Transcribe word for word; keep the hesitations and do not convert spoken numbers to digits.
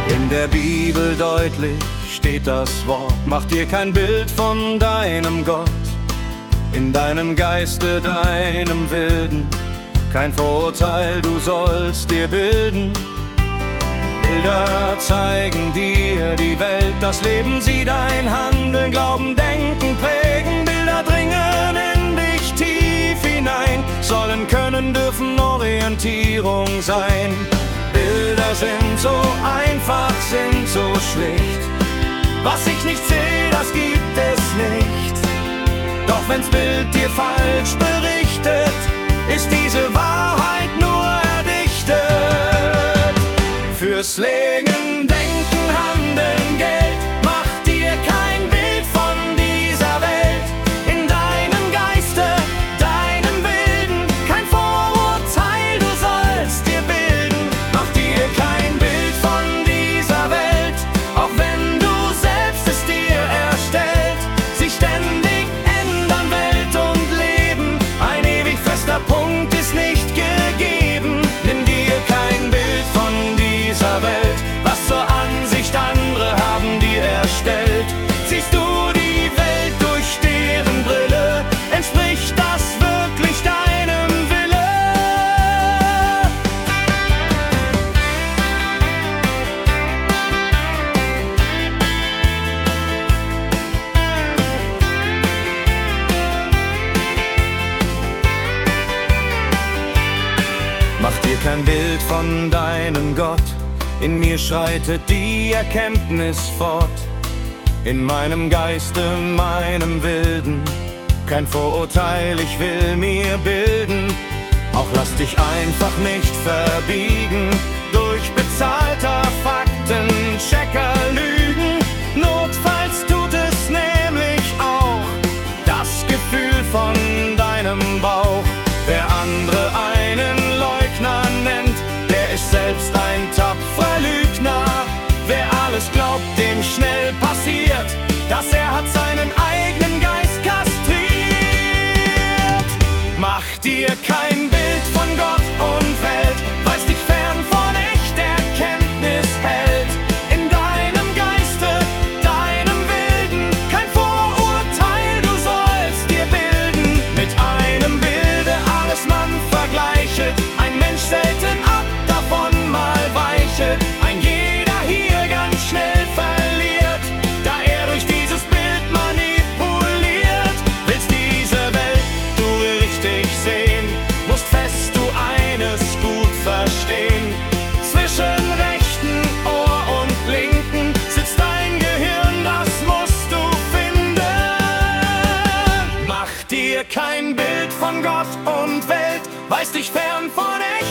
In der Bibel deutlich steht das Wort: Mach dir kein Bild von deinem Gott, in deinem Geiste, deinem Wilden, kein Vorurteil du sollst dir bilden. Bilder zeigen dir die Welt, das Leben sie dein Handeln, Glauben, Denken prägen. Bilder dringen in dich tief hinein, sollen, können, dürfen Orientierung sein. Bilder sind so einfach, sind so schlicht. Was ich nicht sehe, das gibt es nicht. Doch wenn's Bild dir falsch berichtet, ist diese Wahrheit nur erdichtet. Fürs Leben, Denken, Handeln, Geld, mach dir kein Bild von dieser Welt. In deinem Geiste, deinem Wilden, kein Vorurteil du sollst dir bilden. Mach dir kein Bild von dieser Welt, auch wenn du selbst es dir erstellt. Sich ständig ändern Welt und Leben, ein ewig fester Punkt ist nicht gegeben. Nimm dir kein Bild von dieser Welt, was zur Ansicht andere haben dir erstellt. Siehst du die Welt durch deren Brille, entspricht das wirklich deinem Wille? Mach dir kein Bild von deinem Gott, in mir schreitet die Erkenntnis fort. In meinem Geiste, meinem Wilden, kein Vorurteil, ich will mir bilden. Auch lass dich einfach nicht verbiegen durch bezahlter Faktenchecker Lügen. Notfalls tut es nämlich auch das Gefühl von deinem Bauch. Wer andere einen Leugner nennt, der ist selbst ein tapferer Lügner. Wer alles glaubt, dem schnell passiert, dass er hat seinen eigenen Geist kastriert. Mach dir kein Bild von Gott und Welt, weiß dich fern von echter Erkenntnis hält. In deinem Geiste, deinem Wilden, kein Vorurteil du sollst dir bilden. Mit einem Bilde alles man vergleichet, ein Mensch selten ab davon mal weichet. Ein jeder hier ganz schnell verliert, da er durch dieses Bild manipuliert. Willst diese Welt du richtig sehen, musst fest du eines gut verstehen. Zwischen rechten Ohr und linken sitzt dein Gehirn, das musst du finden. Mach dir kein Bild von Gott und Welt, weiß dich fern von echt